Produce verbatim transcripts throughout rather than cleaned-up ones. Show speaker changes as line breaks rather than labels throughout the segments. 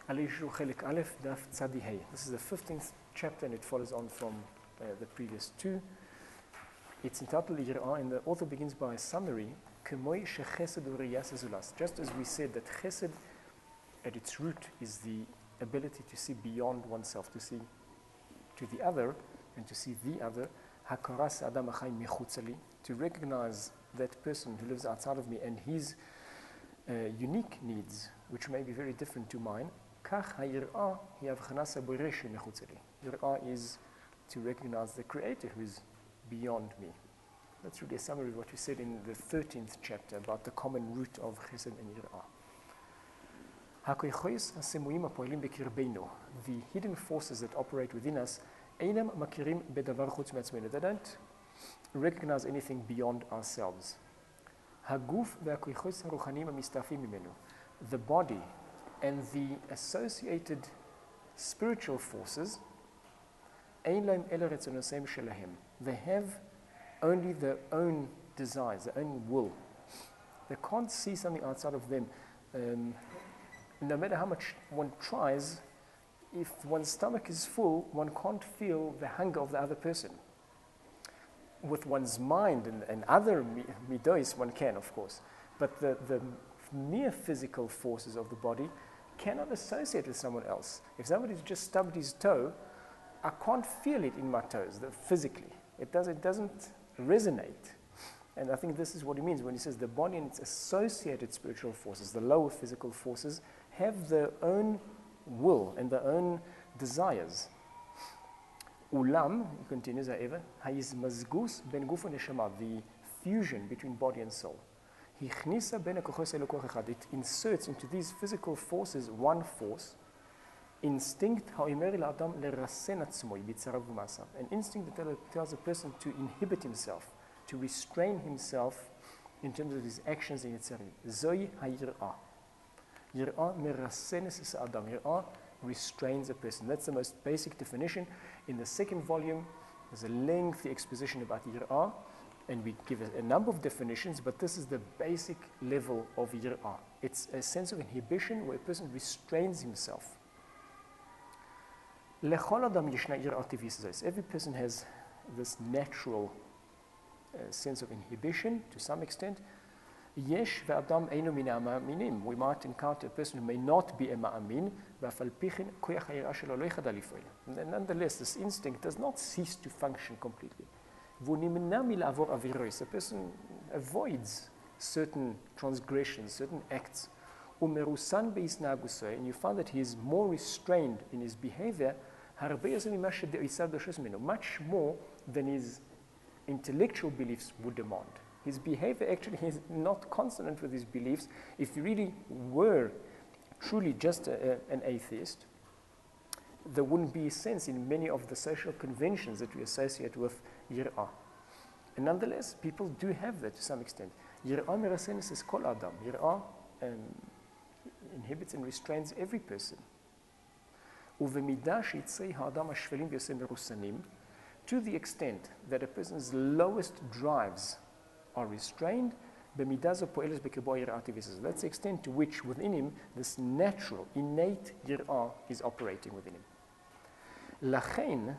Alishu Chelik Aleph Daf Tzadi Hey. This is the fifteenth chapter and it follows on from uh, the previous two. It's entitled Yir'ah and the author begins by a summary. K'moi shechesed u'riyas azulas. Just as we said that chesed at its root is the ability to see beyond oneself, to see to the other and to see the other. Hakaras adam achai mechutzali. To recognize that person who lives outside of me and his uh, unique needs, which may be very different to mine. Yir'ah is to recognize the Creator who is beyond me. That's really a summary of what we said in the thirteenth chapter about the common root of Chesed and Yir'ah. The hidden forces that operate within us, they don't recognize anything beyond ourselves. The body and the associated spiritual forces, they have only their own desires, their own will. They can't see something outside of them. Um, no matter how much one tries, if one's stomach is full, one can't feel the hunger of the other person. With one's mind and, and other midos, one can, of course. But the, the mere physical forces of the body cannot associate with someone else. If somebody's just stubbed his toe, I can't feel it in my toes, the, physically. It, does, it doesn't resonate. And I think this is what he means when he says the body and its associated spiritual forces, the lower physical forces, have their own will and their own desires. Ulam, he continues, however, hayizmazgus ben guf neshama, the fusion between body and soul. It inserts into these physical forces one force, instinct, an instinct that tells a person to inhibit himself, to restrain himself in terms of his actions in Yitzhak. Zoi hayir'ah. Yir'ah merasenes is adam. Yir'ah restrains a person. That's the most basic definition. In the second volume, there's a lengthy exposition about Yir'ah, and we give a, a number of definitions, but this is the basic level of Yir'ah. It's a sense of inhibition where a person restrains himself. Every person has this natural uh, sense of inhibition to some extent. We might encounter a person who may not be a ma'amin, and nonetheless, this instinct does not cease to function completely. A person avoids certain transgressions, certain acts, and you find that he is more restrained in his behavior, much more than his intellectual beliefs would demand. His behavior actually is not consonant with his beliefs. If he really were truly just a, a, an atheist, there wouldn't be a sense in many of the social conventions that we associate with Yir'ah. And nonetheless, people do have that to some extent. Yir'ah merasenes is kol adam. Yir'ah um, inhibits and restrains every person. To the extent that a person's lowest drives are restrained, that's the extent to which within him this natural, innate Yir'ah is operating within him. Lachein,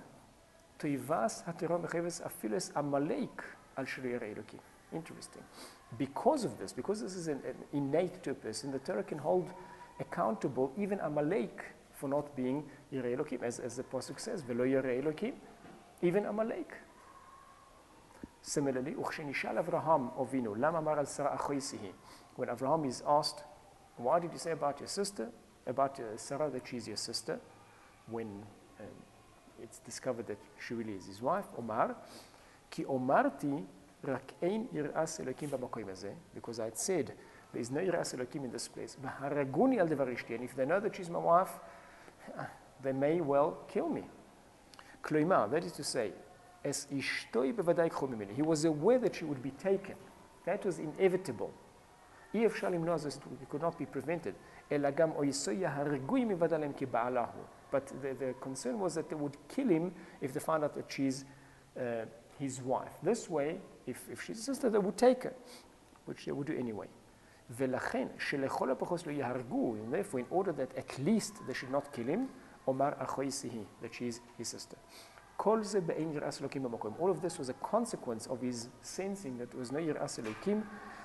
interesting. Because of this, because this is an, an innate to a person, the Torah can hold accountable even Amalek for not being Yirei Elokim, as, as the Pasuk says, Velo Yirei Elokim, even Amalek. Similarly, Avraham Ovinu, Lam Amar al Sarah Achoisihi, when Avraham is asked, why did you say about your sister, about uh, Sarah that she's your sister, when um, it's discovered that she really is his wife, Omar, Ki Omarti rak ein yir'as Elokim b'makom hazeh, because I had said there is no yir'as Elokim in this place. V'haraguni al devar ishti, and if they know that she's my wife, they may well kill me. Kloimar, that is to say, as ishtoi bevadai k'chu mimeni, he was aware that she would be taken. That was inevitable. If shalim knows it could not be prevented. Elagam oisoya haragui mivadalem ki ba'alahu. But the, the concern was that they would kill him if they found out that she's uh, his wife. This way, if, if she's a sister, they would take her, which they would do anyway. ולכן, שלכל הפחות לא יהרגו, and therefore, in order that at least they should not kill him, אומר אחויסי היא, that she is his sister. כל זה באין יראת אלוקים במקום. All of this was a consequence of his sensing that there was no יראת אלוקים,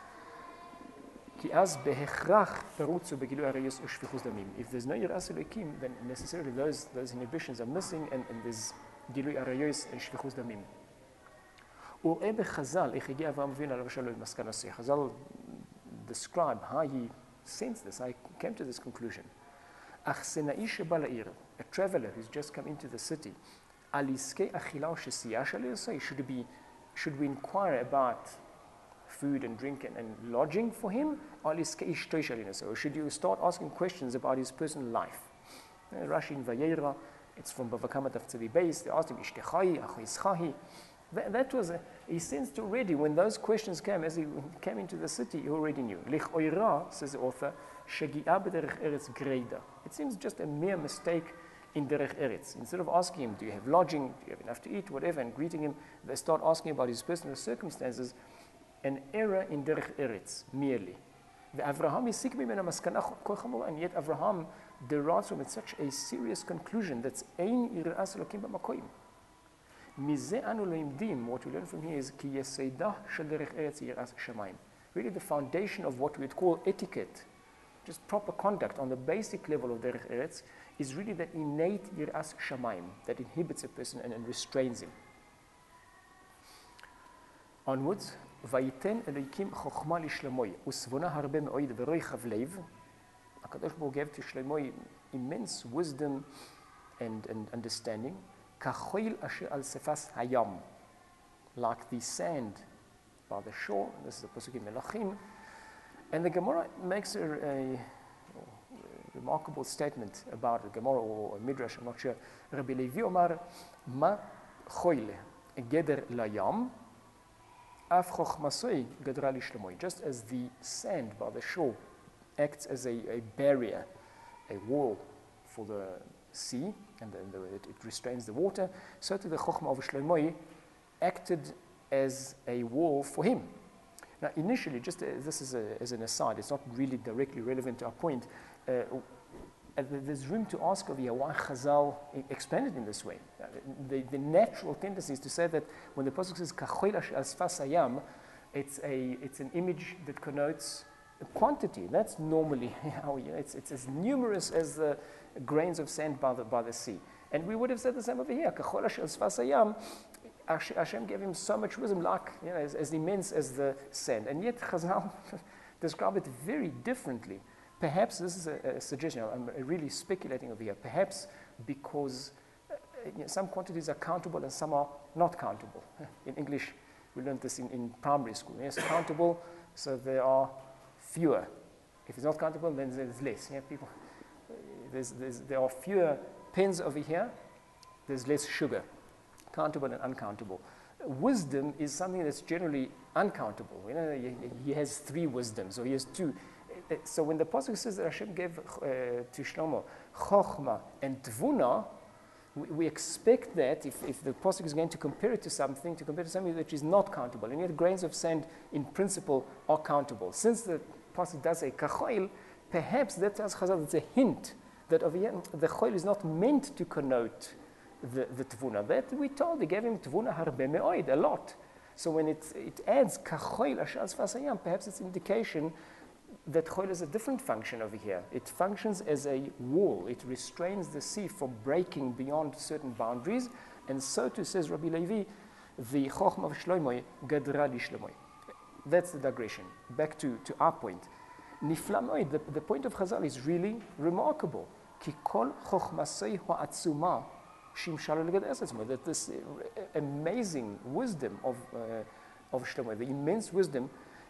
כי אז בהכרח תרוצו בגילוי עריות ושפיכות דמים. If there's no יראת אלוקים, then necessarily those, those inhibitions are missing, and, and there's גילוי עריות ושפיכות דמים. הוא רואה בחז"ל איך הגיע אברהם אבינו עליו השלום למסקנה זו. חז"ל describe how he sensed this, how he came to this conclusion. אך סנאי שבא לעיר, a traveler who's just come into the city, על עסקי אכילה או שתייה שלו, should be, should we inquire about food and drink and, and lodging for him, or על עסקי אשתו שלו, or should you start asking questions about his personal life? Uh, Rashi in Vayera, it's from Bava Kama Daf Tzadi Beis, they asked him, Ishtechai, Achoischahi. That, that was, a, he sensed already, when those questions came, as he came into the city, he already knew. Lich oira, says the author, Shagi'a b'derech eretz greida. It seems just a mere mistake in derech eretz. Instead of asking him, do you have lodging, do you have enough to eat, whatever, and greeting him, they start asking about his personal circumstances, an error in derech eretz, merely. The Avraham is sick mimena maskana kol chamor, and yet Avraham derives from it such a serious conclusion that's ein yira'as elokim b'makoim. מזה אנו לומדים, what we learn from here is כי יסודה של דרך ארץ היא יראת שמיים. Really the foundation of what we'd call etiquette, just proper conduct on the basic level of דרך ארץ, is really that innate יראת שמיים that inhibits a person and, and restrains him. Onwards, ויתן אלוהיקים חוכמה לשלמוי, וסבונה הרבה מאוד ורוחב לב. הקדוש ברוך הוא gave to שלמוי immense wisdom and, and understanding. כחול אשר על שפת הים, like the sand by the shore. This is a pasuk in Melachim. And the Gemara makes a, a, a remarkable statement about it. Gemara or a Midrash, I'm not sure. Rabbi Levi Omar, ma choyle geder layam, af chochmasoi gedra lishlemoi. Just as the sand by the shore acts as a, a barrier, a wall for the sea, and then the, it, it restrains the water, so to the Chokhmah of Shlomo acted as a wall for him. Now, initially, just uh, this is a, as an aside, it's not really directly relevant to our point. Uh, uh, there's room to ask over here why Chazal explained it in this way. Uh, the, the natural tendency is to say that when the pasuk says "Kachol al sfas hayam," it's a it's an image that connotes quantity. That's normally how you know, it's it's as numerous as the grains of sand by the, by the sea. And we would have said the same over here. Kachol shel sfas hayam, Hashem gave him so much wisdom, like, you know, as, as immense as the sand. And yet Chazal describe it very differently. Perhaps this is a, a suggestion, I'm really speculating over here, perhaps because uh, you know, some quantities are countable and some are not countable. In English, we learned this in, in primary school. Yes, countable, so there are fewer. If it's not countable, then there's less. Yeah, people. There's, there's, there are fewer pens over here, there's less sugar, countable and uncountable. Wisdom is something that's generally uncountable. You know, he, he has three wisdoms, or he has two. So when the pasuk says that Hashem gave uh, to Shlomo Chochma and Tvuna, we, we expect that if, if the pasuk is going to compare it to something, to compare it to something that is not countable, and yet grains of sand in principle are countable. Since the pasuk does say Kachoil, perhaps that tells Chazal it's a hint that over here, the choil is not meant to connote the, the tvuna. That we told, they gave him tvuna harbe me'oid, a lot. So when it, it adds kachoil ashal sfas hayam, perhaps it's indication that choil is a different function over here. It functions as a wall. It restrains the sea from breaking beyond certain boundaries. And so too, says Rabbi Levi, the chochma of Shlomo gadra li Shlomo. That's the digression. Back to, to our point. Niflamoid, the, the point of Chazal is really remarkable. Ki kol chochmasei ha'atzuma shimsha lo leged esetzmo. That this amazing wisdom of, uh, of Shlomo, the immense wisdom,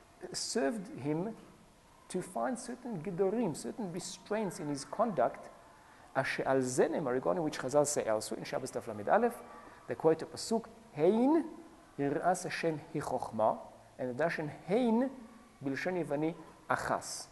served him to find certain gedorim, certain restraints in his conduct, asher al zenem, regarding which Chazal say elsewhere in Shabbos Daf Lamed Aleph, the quote of pasuk, Hein yir'as Hashem hi chochma, and the dashen Hein bilshon Yevani achas.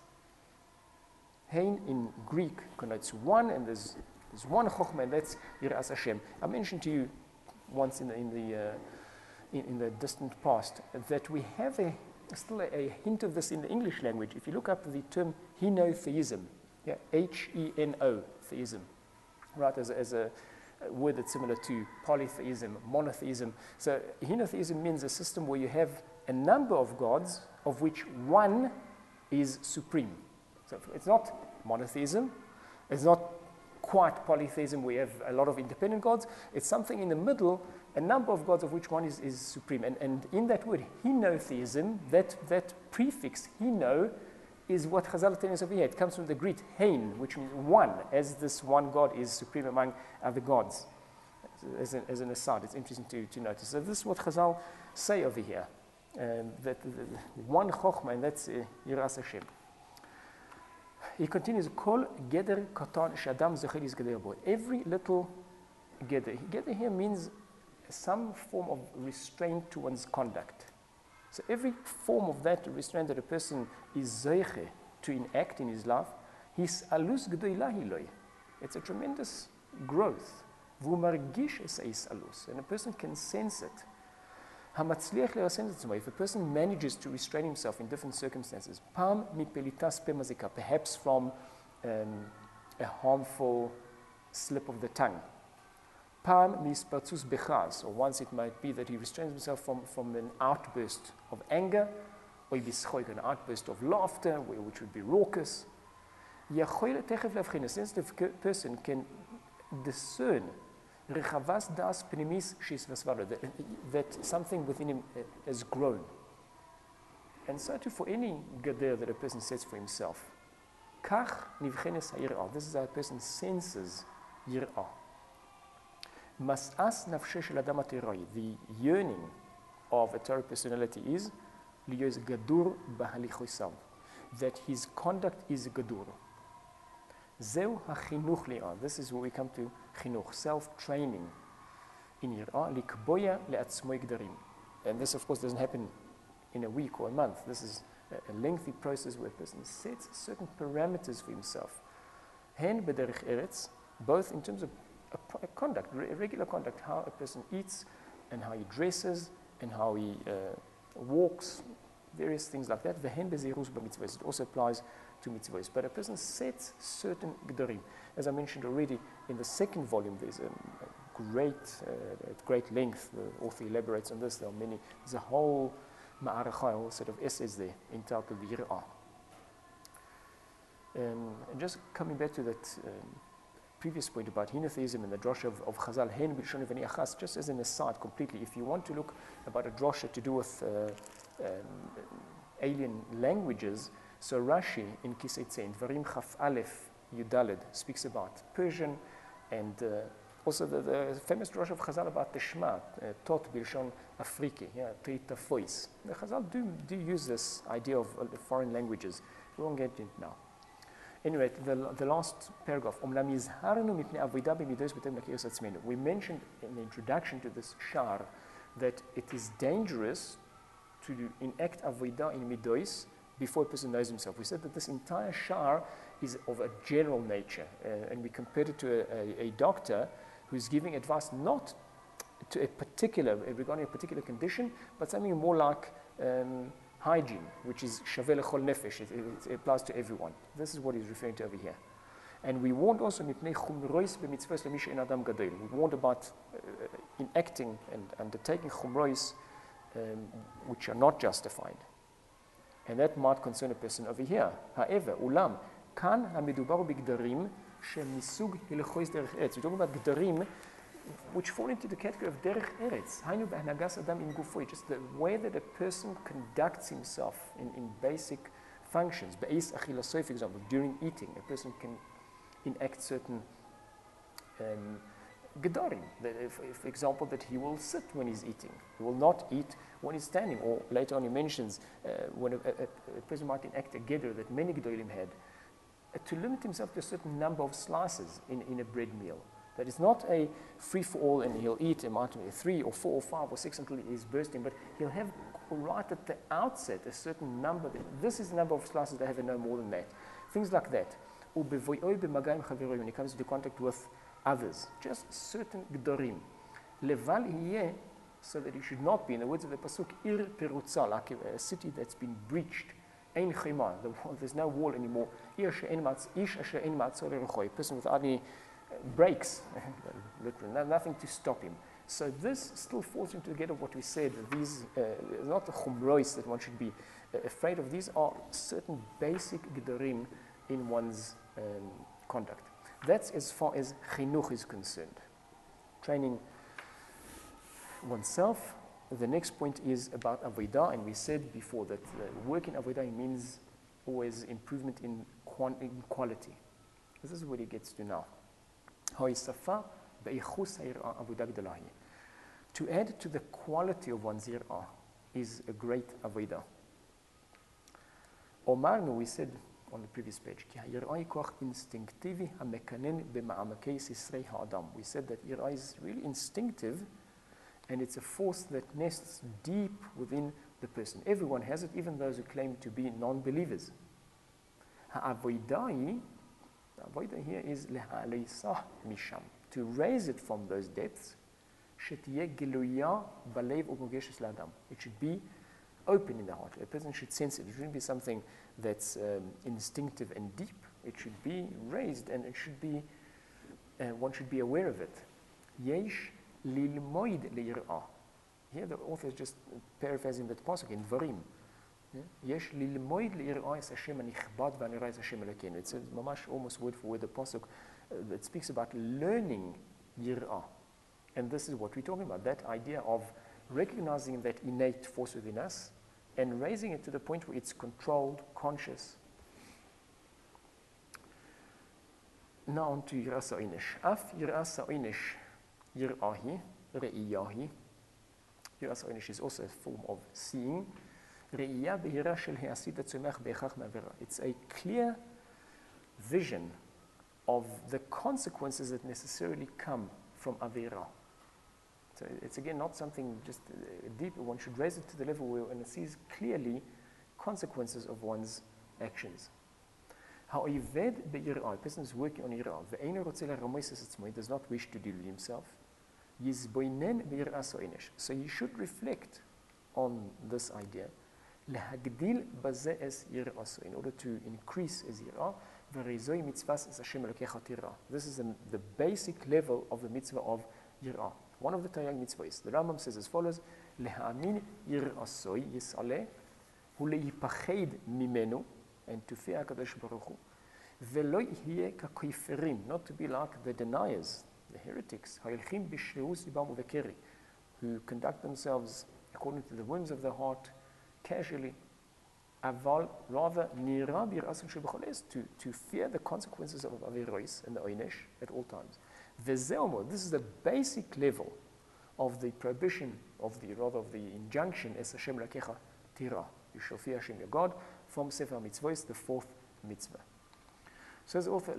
Hein in Greek connotes one, and there's, there's one chochma, and that's Yir'as Hashem. I mentioned to you once in the, in the, uh, in, in the distant past that we have a, still a, a hint of this in the English language. If you look up the term henotheism, yeah, H E N O, theism, right, as a, as a word that's similar to polytheism, monotheism. So henotheism means a system where you have a number of gods, of which one is supreme. So it's not monotheism, it's not quite polytheism where you have a lot of independent gods. It's something in the middle, a number of gods of which one is, is supreme. And, and in that word, henotheism, that, that prefix, heno, is what Chazal tells us over here. It comes from the Greek hein, which means one, as this one God is supreme among other gods. As an, as an aside, it's interesting to, to notice. So this is what Chazal say over here. Um, that the, the one chokhmah, and that's uh, Yiras Hashem. He continues, Kol geder katan shadam zechel is geder bo. Every little geder. Geder here means some form of restraint to one's conduct. So every form of that restraint that a person is zeiche to enact in his life, his alus gdoila hiloi. It's a tremendous growth. Vu margish es is alus, and a person can sense it. Hamatzliach le'asen etzmo. If a person manages to restrain himself in different circumstances, pam mipelitas pemazika, perhaps from um, a harmful slip of the tongue. Pam mispatzus bechaz, or once it might be that he restrains himself from, from an outburst of anger, or an outburst of laughter, which would be raucous. A sensitive person can discern that, that something within him has grown. And so too for any gader that a person sets for himself. This is how a person senses yir'ah. Mas'as nafshe shel adam haTorah, the yearning of a Torah personality is liyos gadur bahalichosav, that his conduct is gadur. Zeu hachinuch li'ah. This is where we come to chinuch, self-training in yir'ah, likboya le'atzmo gdarim. And this, of course, doesn't happen in a week or a month. This is a, a lengthy process where a person sets certain parameters for himself. Hen b'derech eretz, both in terms of A, a conduct, re regular conduct, how a person eats and how he dresses and how he uh, walks, various things like that. It also applies to mitzvahs. But a person sets certain gdarim. As I mentioned already, in the second volume, there's a, a great, uh, at great length, the author elaborates on this. There are many, there's a whole ma'arachah, a whole set of essays there entitled Yir'ah. Um, and just coming back to that um, previous point about henotheism and the drosha of, of Chazal, hen b'lshon v'nei achas, just as an aside completely, if you want to look about a drosha to do with uh, um, alien languages, so Rashi in Kisei Tzein, Dvarim Chaf Aleph Yudaled, speaks about Persian, and uh, also the, the famous drosha of Chazal about the Shema, uh, Tot b'lshon Afriki, yeah, Trita Fois. The Chazal do, do use this idea of uh, foreign languages. We won't get into it now. Anyway, the, the last paragraph. We mentioned in the introduction to this shar that it is dangerous to do, enact avodah in midos before a person knows himself. We said that this entire shar is of a general nature, uh, and we compared it to a, a, a doctor who's giving advice not to a particular, regarding a particular condition, but something more like um, hygiene, which is shaveh lechol nefesh. It, it, it applies to everyone. This is what he's referring to over here. And we warned also mipnei chumrois b'mitzvos lemish ein adam gadol. We warned about uh, enacting and undertaking chumrois um, which are not justified. And that might concern a person over here. However, ulam kan hamidubar b'gdarim shemisug hilechois derech eretz. We're talking about gdarim which fall into the category of derech eretz, hainu b'hanagas adam im gufoi, just the way that a person conducts himself in, in basic functions. Be'ez achilasoi, for example, during eating, a person can enact certain um, gedarim. For example, that he will sit when he's eating. He will not eat when he's standing. Or later on he mentions uh, when a, a, a person might enact a gedor that many gedolim had, uh, to limit himself to a certain number of slices in, in a bread meal. That is not a free-for-all and he'll eat a three or four or five or six until he's bursting, but he'll have right at the outset a certain number. This is the number of slices they have and no more than that. Things like that. When it comes into contact with others, just certain gdorim. Leval so that he should not be, in the words of the Pasuk, Ir Perutza, like a, a city that's been breached. Ein Chema, the wall, there's no wall anymore. Ish Asher Ein Matzor Eruchoi, a person without any uh, brakes, literally, nothing to stop him. So this still falls into the gate of what we said. These uh, not the chumrois that one should be uh, afraid of. These are certain basic gedorim in one's um, conduct. That's as far as chinuch is concerned. Training oneself. The next point is about avodah, and we said before that uh, work in avodah means always improvement in, quant- in quality. This is what he gets to now. To add to the quality of one's yir'ah is a great avodah. Omarnu, we said on the previous page, instinctivi ha'adam. We said that yir'ah is really instinctive, and it's a force that nests deep within the person. Everyone has it, even those who claim to be non-believers. Ha'avodah, the avodah here is le'aleisah misham, to raise it from those depths. It should be open in the heart. A person should sense it. It shouldn't be something that's um, instinctive and deep. It should be raised, and it should be, uh, one should be aware of it. Yesh lilmoid le'ir'ah. Here the author is just paraphrasing that pasuk in Varim. Yesh lilmoid le'ir'ah es Hashem anichbad v'anira es Hashem Elokeinu. It's mamash almost word for word the pasuk uh, that speaks about learning yir'ah. And this is what we're talking about, that idea of recognizing that innate force within us and raising it to the point where it's controlled, conscious. Now on to Yiras HaOinesh. Af Yiras HaOinesh Yir'ahi, Re'iyahi. Yiras HaOinesh is also a form of seeing. Re'iyah be'yirah shel he'asida tzomech be'echach ma'avera. It's a clear vision of the consequences that necessarily come from Avera. So it's again not something just uh, deep. One should raise it to the level where one sees clearly consequences of one's actions. Ha'oived be'yir'ah, a person is working on yir'ah. Ve'eino rotze la'ramois etzmo, he does not wish to delude himself. Yizboinen be'yir'as ha'oinesh. So he should reflect on this idea. Lehagdil bazeh es yir'aso, in order to increase his yir'ah. V'reizoi mitzvahs es Hashem Elokecha tirah. This is the, the basic level of the mitzvah of yir'ah. One of the Taryag mitzvahs. The Rambam says as follows: Leha'amin yir'asoi yis'aleh, hu le'yipached mimenu, and to fear HaKadosh Baruch Hu, ve'lo yihye ka'koiferim, not to be like the deniers, the heretics, ha'ilchim b'shreus libam u'vekeri, who conduct themselves according to the whims of their heart, casually. Aval, rather, nira b'yir'as shebecholes, to to fear the consequences of averos and the oinesh at all times. Vezeomo, this is the basic level of the prohibition, of the rather of the injunction, es Hashem Elokecha tirah. You shall fear Hashem your God, from Sefer HaMitzvot, the fourth mitzvah. So as the author,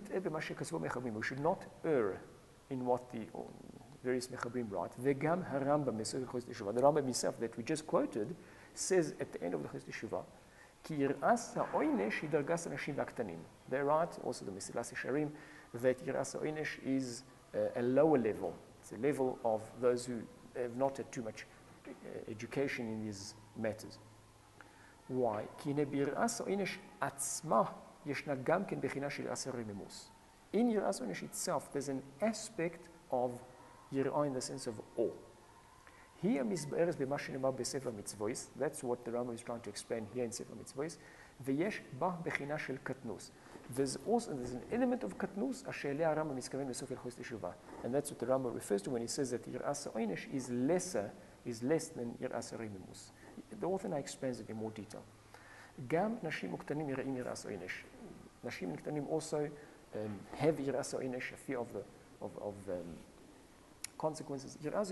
we should not err in what the various Mechabrim write. Vegam harambam Mesech Chos Teshuvah. The Rambam himself that we just quoted says at the end of the Chos Teshuvah, Ki yir'as ha'oinesh hidargas anashim v'aktanim. They write, also the Mesilas Yesharim, that yir'as ha'oinesh is uh, a lower level. It's a level of those who have not had too much uh, education in these matters. Why? Ki nebir'as ha'oinesh atzma yeshna gam ken bechina shel yir'as ha'rememus. In yir'as ha'oinesh itself, there's an aspect of yir'ah in the sense of awe. Here, misba'eres b'mashinimah b'sefer mitzvos. That's what the Rambam is trying to explain here in Sefer Mitzvos. V'yesh bah bechina shel katnus. There's also there's an element of katnus asher elei Rambam miskaven b'sofer Chos Teshuvah, and that's what the Rambam refers to when he says that yir'as ha'oinesh is lesser, is less than yir'as ha'rememus. The author now explains it in more detail. Gam nashim uktanim yira'im yir'as ha'oinesh. Nashim uktanim also um, have yir'as ha'oinesh, a fear of the of of um, consequences. It's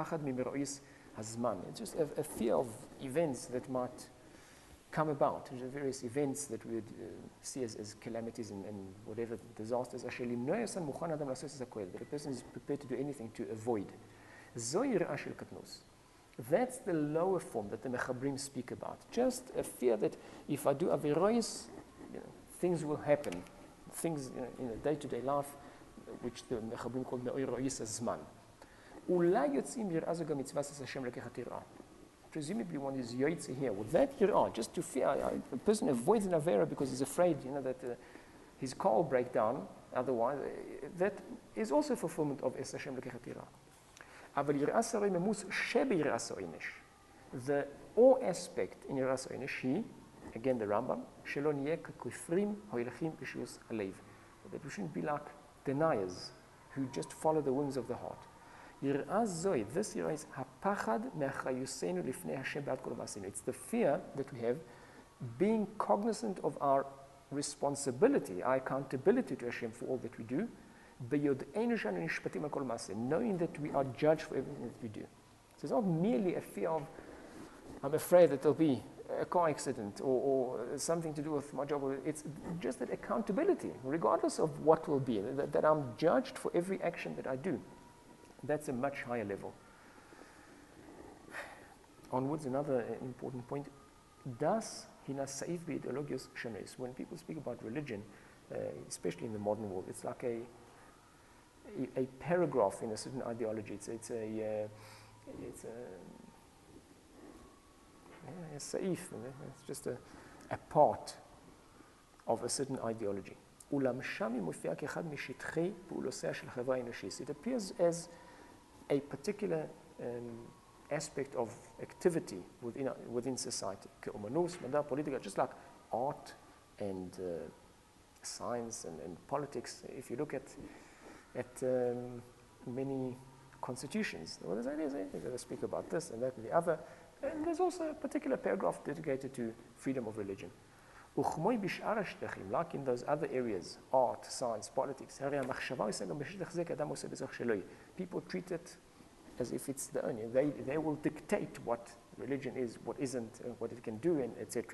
just a, a fear of events that might come about, various events that we would uh, see as, as calamities and, and whatever disasters. That a person is prepared to do anything to avoid. That's the lower form that the Mechabrim speak about. Just a fear that if I do avirois, you know, things will happen. Things, you know, in a day-to-day life, which the Mechabrim call me'oirois zman. אולי יוצאים יראה זו גם מצוות עשה השם לקחת יראה. Presumably one is yotze here. With that yirah, just to fear, a person avoids an avera because he's afraid, you know, that uh, his car will break down. Otherwise, uh, that is also fulfillment of es Hashem lekechat yirah. Aval yirah saroi memus shebe yirah soinish. The awe aspect in yirah soinish, he, again the Rambam, shelo niyeh kekufrim hoilachim b'shus alev. That we shouldn't be like deniers who just follow the whims of the heart. Yirah zoi, this yirah is hapachad me'achayusenu lifnei Hashem b'ad kol ma'asenu. It's the fear that we have, being cognizant of our responsibility, our accountability to Hashem for all that we do, beyod'enu shanu nishpatim al kol ma'aseh, knowing that we are judged for everything that we do. So it's not merely a fear of, I'm afraid that there'll be a car accident or, or something to do with my job. It's just that accountability, regardless of what will be, that, that I'm judged for every action that I do. That's a much higher level. Onwards, another important point. Das hina saif b'ideologios shonos. When people speak about religion, uh, especially in the modern world, it's like a, a, a paragraph in a certain ideology. It's, it's a, uh, it's a, yeah, a saif. It's just a, a part of a certain ideology. Ulam shami mufia kechad mishitchei pu'ulosea shel chavra enashis. It appears as a particular um, aspect of activity within, uh, within society. Ke'umanus, madar, politica, just like art and uh, science and, and politics. If you look at, at um, many constitutions, well, there's ideas, they're going to speak about this and that and the other. And there's also a particular paragraph dedicated to freedom of religion. Like in those other areas, art, science, politics, people treat it as if it's the only. They, they will dictate what religion is, what isn't, uh, what it can do, and et cetera.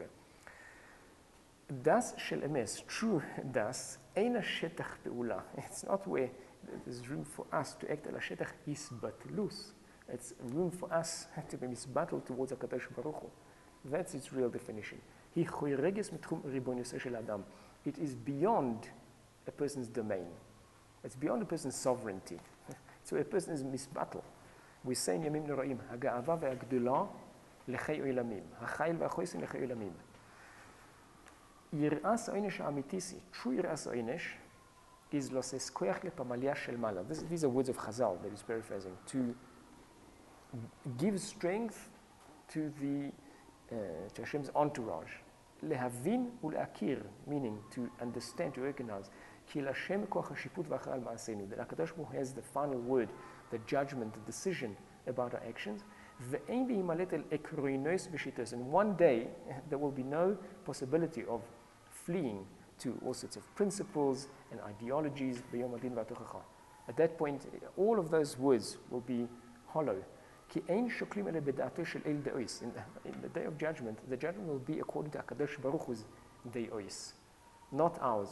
Das shel emes, true das, eina shetach be'ula. It's not where there's room for us to act ala shetach hisbatlus. It's room for us to be misbattled towards HaKadosh Baruch Hu. That's its real definition. It is beyond a person's domain. It's beyond a person's sovereignty. So a person is misbattle. We say in Yamim Noraim, Haga'ava ve'agdula lechei olamim. Hachayil ve'achoisin lechei olamim. Yir'as ha'onesh ha'amitisi, true yir'as ha'onesh, is los eskoyach lepamalia shel mala. These are words of Chazal that he's paraphrasing. To give strength to the uh, to Hashem's entourage. Lehavin u'le'akir, meaning to understand, to recognize, ki l'Hashem koach hashiput v'achar ma'asenu, that HaKadosh Baruch Hu has the final word, the judgment, the decision about our actions. Ve'ein v'imalet el ekroinos b'shitos, and one day there will be no possibility of fleeing to all sorts of principles and ideologies. At that point, all of those words will be hollow. In the, in the day of judgment, the judgment will be according to HaKadosh Baruch Hu's de'ois, not ours.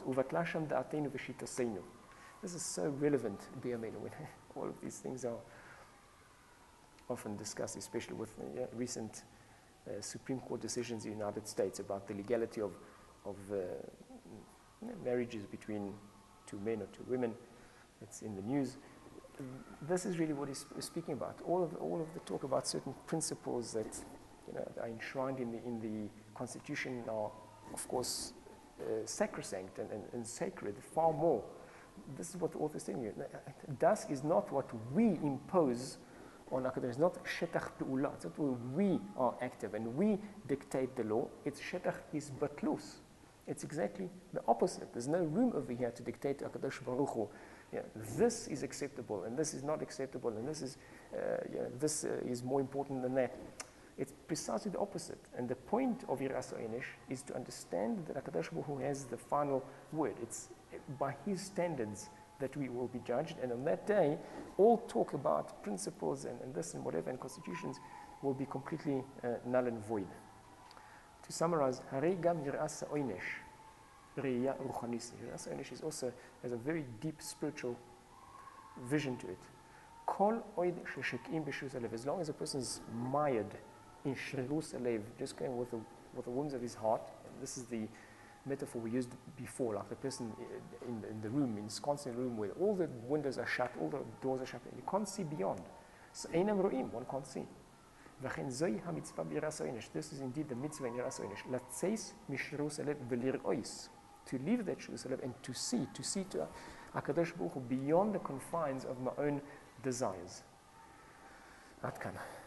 This is so relevant, when all of these things are often discussed, especially with uh, recent uh, Supreme Court decisions in the United States about the legality of, of uh, marriages between two men or two women. It's in the news. This is really what he's speaking about. All of the, all of the talk about certain principles that, you know, are enshrined in the in the Constitution are, of course, uh, sacrosanct and, and, and sacred far more. This is what the author is saying here. Das is not what we impose on HaKadosh. It's not shetach pe'ula. It's not where we are active and we dictate the law. It's shetach hisbatlus. It's exactly the opposite. There's no room over here to dictate to HaKadosh Baruch Hu. Yeah, this is acceptable, and this is not acceptable, and this is, uh, yeah, this uh, is more important than that. It's precisely the opposite. And the point of Yiras HaOnesh is to understand that HaKadosh Baruch Hu has the final word. It's by His standards that we will be judged, and on that day, all talk about principles and, and this and whatever and constitutions will be completely uh, null and void. To summarize, Harei gam Yiras HaOnesh. Reya Ruchanis. Yiras HaOnesh is also has a very deep spiritual vision to it. Kol oid sheshekim b'shus alev. As long as a person is mired in shrirus alev, just going with the, with the wounds of his heart, and this is the metaphor we used before, like the person in the, in the room, ensconced in the room where all the windows are shut, all the doors are shut, and you can't see beyond. So Einam Ro'im, one can't see. V'chen zoi ha-mitzvah b'yiras ha'onesh. This is indeed the mitzvah in yiras ha'onesh. Latzeis mishros halev v'lir'ois. To leave that shros halev and to see, to see to HaKadosh Baruch Hu beyond the confines of my own desires. Ad kana.